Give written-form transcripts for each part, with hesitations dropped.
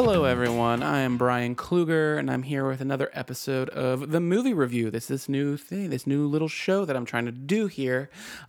Hello, everyone. I am Brian Kluger, and I'm here with another episode of The Movie Review. This new thing, this new little show that I'm trying to do here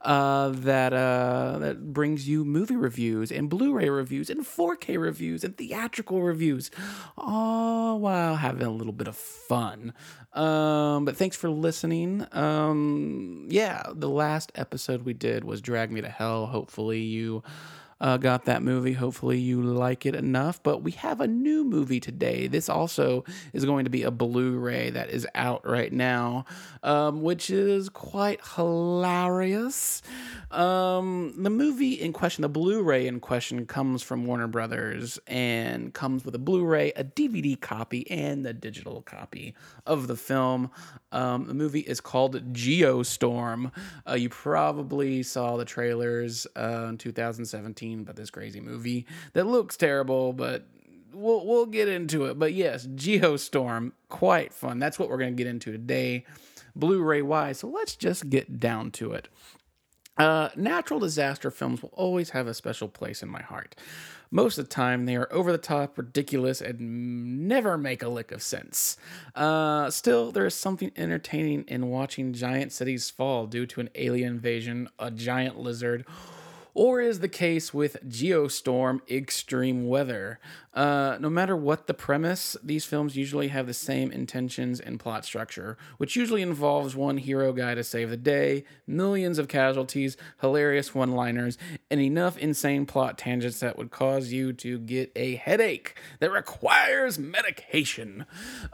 that brings you movie reviews and Blu-ray reviews and 4K reviews and theatrical reviews, all while having a little bit of fun. But thanks for listening. The last episode we did was Drag Me to Hell. Hopefully you got that movie. Hopefully you like it enough. But we have a new movie today. This also is going to be a Blu-ray that is out right now, which is quite hilarious. The movie in question, the Blu-ray in question, comes from Warner Brothers and comes with a Blu-ray, a DVD copy, and the digital copy of the film. The movie is called Geostorm. You probably saw the trailers in 2017 about this crazy movie that looks terrible, but we'll get into it. But yes, Geostorm, quite fun. That's what we're going to get into today, Blu-ray wise. So let's just get down to it. Natural disaster films will always have a special place in my heart. Most of the time, they are over-the-top, ridiculous, and never make a lick of sense. Still, there is something entertaining in watching giant cities fall due to an alien invasion, a giant lizard, or is the case with Geostorm, extreme weather. No matter what the premise, these films usually have the same intentions and plot structure, which usually involves one hero guy to save the day, millions of casualties, hilarious one-liners, and enough insane plot tangents that would cause you to get a headache that requires medication.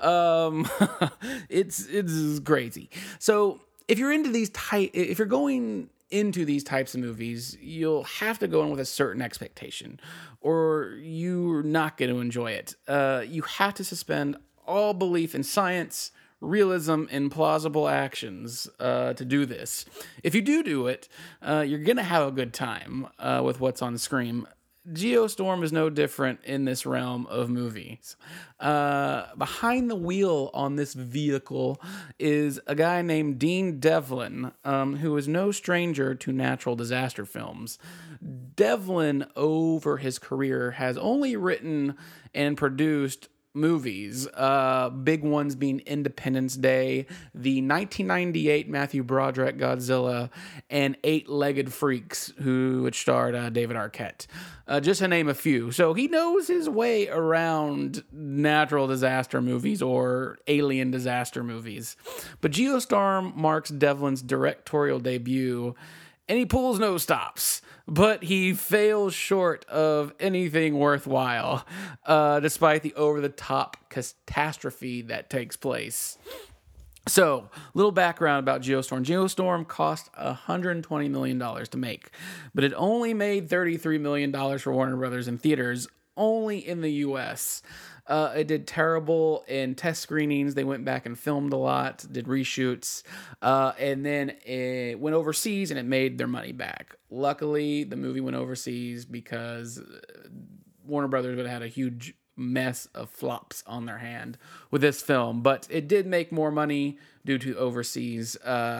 It's crazy. So if you're into if you're going into these types of movies, you'll have to go in with a certain expectation, or you're not going to enjoy it. You have to suspend all belief in science, realism, and plausible actions to do this. If you do it, you're going to have a good time with what's on screen. Geostorm is no different in this realm of movies. Behind the wheel on this vehicle is a guy named Dean Devlin, who is no stranger to natural disaster films. Devlin, over his career, has only written and produced movies, big ones being Independence Day, the 1998 Matthew Broderick Godzilla, and Eight-Legged Freaks, which starred David Arquette, just to name a few. So he knows his way around natural disaster movies or alien disaster movies. But Geostorm marks Devlin's directorial debut, and he pulls no stops, but he fails short of anything worthwhile, despite the over-the-top catastrophe that takes place. So, little background about Geostorm. Geostorm cost $120 million to make, but it only made $33 million for Warner Brothers in theaters, only in the U.S., it did terrible in test screenings. They went back and filmed a lot, did reshoots, and then it went overseas and it made their money back. Luckily, the movie went overseas because Warner Brothers would have had a huge mess of flops on their hand with this film. But it did make more money due to overseas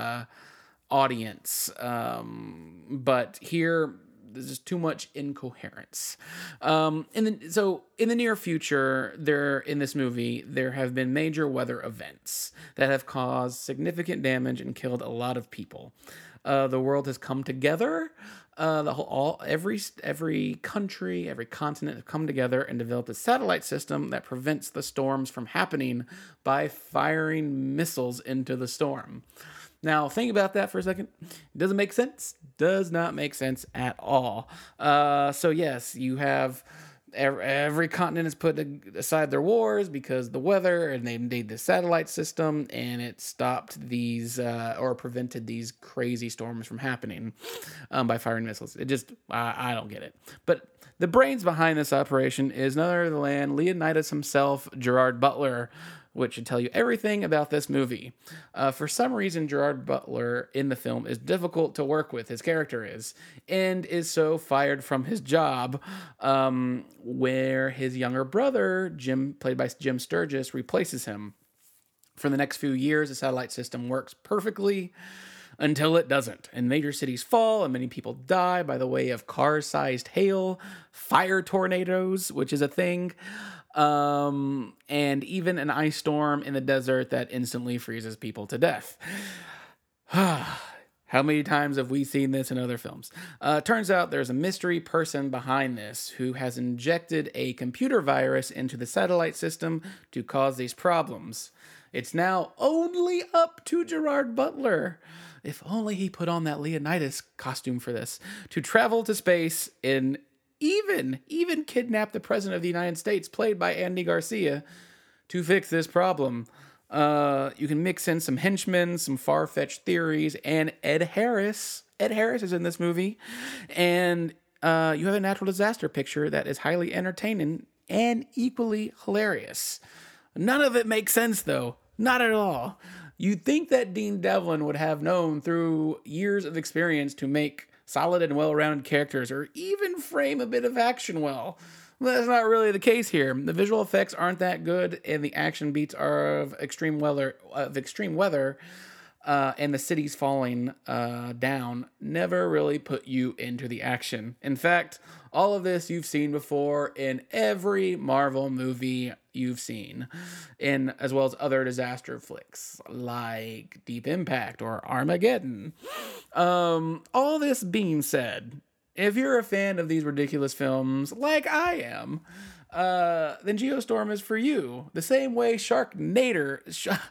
audience. But here, there's just too much incoherence. So in the near future, in this movie, there have been major weather events that have caused significant damage and killed a lot of people. The world has come together. Every country, every continent have come together and developed a satellite system that prevents the storms from happening by firing missiles into the storm. Now, think about that for a second. Doesn't make sense. Does not make sense at all. So yes, you have every continent has put aside their wars because the weather, and they made the satellite system, and it stopped these or prevented these crazy storms from happening by firing missiles. It just, I don't get it. But the brains behind this operation is none other than Leonidas himself, Gerard Butler, which should tell you everything about this movie. For some reason, Gerard Butler in the film is difficult to work with, his character is, and is so fired from his job, where his younger brother, played by Jim Sturgis, replaces him. For the next few years, the satellite system works perfectly until it doesn't, and major cities fall, and many people die by the way of car-sized hail, fire tornadoes, which is a thing, and even an ice storm in the desert that instantly freezes people to death. How many times have we seen this in other films? Turns out there's a mystery person behind this who has injected a computer virus into the satellite system to cause these problems. It's now only up to Gerard Butler, if only he put on that Leonidas costume for this, to travel to space and even kidnap the President of the United States, played by Andy Garcia, to fix this problem. You can mix in some henchmen, some far-fetched theories, and Ed Harris. Ed Harris is in this movie. And you have a natural disaster picture that is highly entertaining and equally hilarious. None of it makes sense, though. Not at all. You'd think that Dean Devlin would have known through years of experience to make solid and well-rounded characters, or even frame a bit of action well. That's not really the case here. The visual effects aren't that good, and the action beats are of extreme weather, and the cities falling down never really put you into the action. In fact, all of this you've seen before in every Marvel movie you've seen, as well as other disaster flicks like Deep Impact or Armageddon. All this being said, if you're a fan of these ridiculous films, like I am, then Geostorm is for you. The same way Sharknader,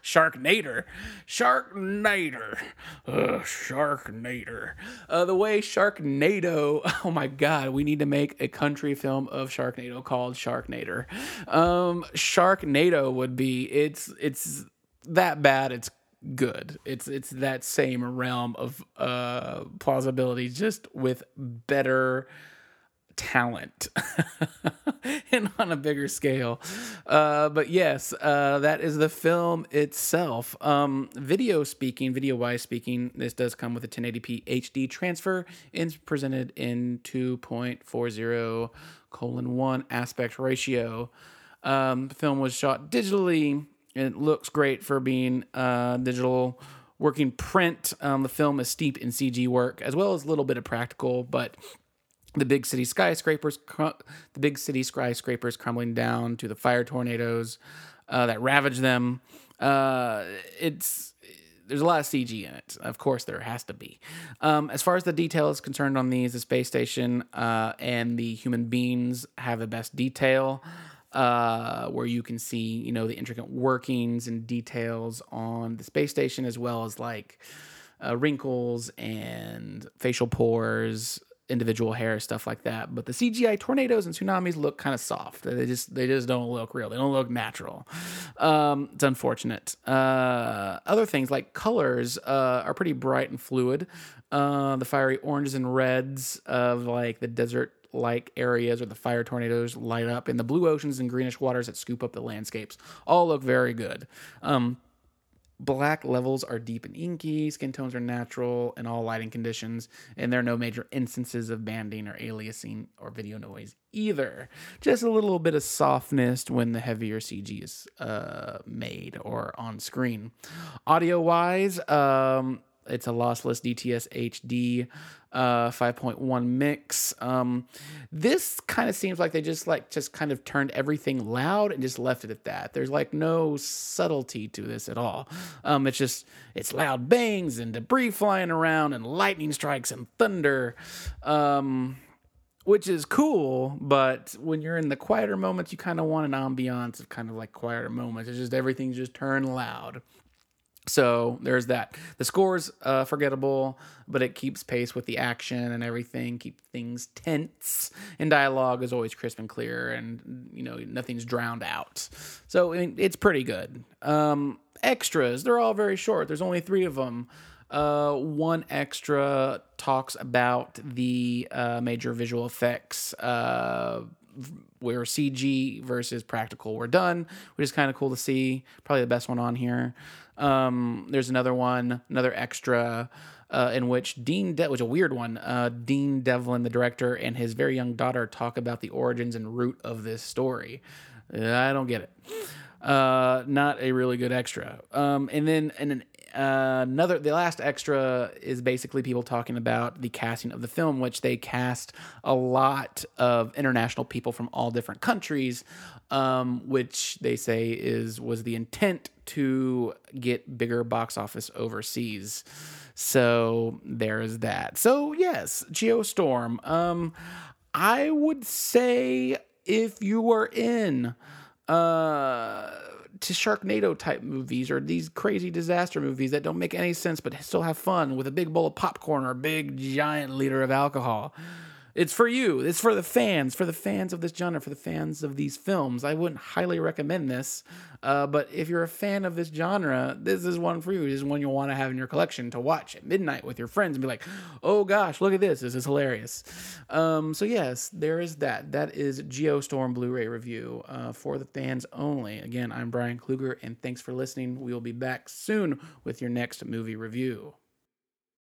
the way Sharknado, oh my God, we need to make a country film of Sharknado called Sharknader. Sharknado would be, it's that bad, it's good. It's that same realm of plausibility, just with better talent and on a bigger scale. But yes, that is the film itself. Video-wise speaking, this does come with a 1080p HD transfer and is presented in 2.40:1 aspect ratio. The film was shot digitally. It looks great for being digital working print. The film is steeped in CG work as well as a little bit of practical, but the big city skyscrapers crumbling down to the fire tornadoes that ravage them. There's a lot of CG in it. Of course, there has to be. As far as the detail is concerned on these, the space station and the human beings have the best detail. Where you can see, the intricate workings and details on the space station, as well as like wrinkles and facial pores, individual hair, stuff like that. But the CGI tornadoes and tsunamis look kind of soft. They just don't look real. They don't look natural. It's unfortunate. Other things like colors are pretty bright and fluid. The fiery oranges and reds of like the desert-like areas where the fire tornadoes light up, and the blue oceans and greenish waters that scoop up the landscapes all look very good. Black levels are deep and inky, skin tones are natural in all lighting conditions, and there are no major instances of banding or aliasing or video noise either. Just a little bit of softness when the heavier CG is made or on screen. Audio-wise, it's a lossless DTS HD 5.1 mix. This kind of seems like they just kind of turned everything loud and just left it at that. There's like no subtlety to this at all. It's loud bangs and debris flying around and lightning strikes and thunder, which is cool. But when you're in the quieter moments, you kind of want an ambiance of kind of like quieter moments. It's just everything's just turned loud. So there's that. The score's forgettable, but it keeps pace with the action and everything, keep things tense, and dialogue is always crisp and clear, and nothing's drowned out. So it's pretty good. Extras, they're all very short. There's only 3 of them. One extra talks about the major visual effects where CG versus practical were done, which is kind of cool to see. Probably the best one on here. There's another extra in which which a weird one, Dean Devlin, the director, and his very young daughter talk about the origins and root of this story. I don't get it. Not a really good extra. And then in the last extra is basically people talking about the casting of the film, which they cast a lot of international people from all different countries, which they say was the intent to get bigger box office overseas. So there's that. So yes, Geostorm. I would say if you were in to Sharknado type movies or these crazy disaster movies that don't make any sense but still have fun with a big bowl of popcorn or a big giant liter of alcohol, it's for you. It's for the fans of this genre, for the fans of these films. I wouldn't highly recommend this, but if you're a fan of this genre, this is one for you. This is one you'll want to have in your collection to watch at midnight with your friends and be like, oh gosh, look at this. This is hilarious. So yes, there is that. That is Geostorm Blu-ray review for the fans only. Again, I'm Brian Kluger, and thanks for listening. We will be back soon with your next movie review.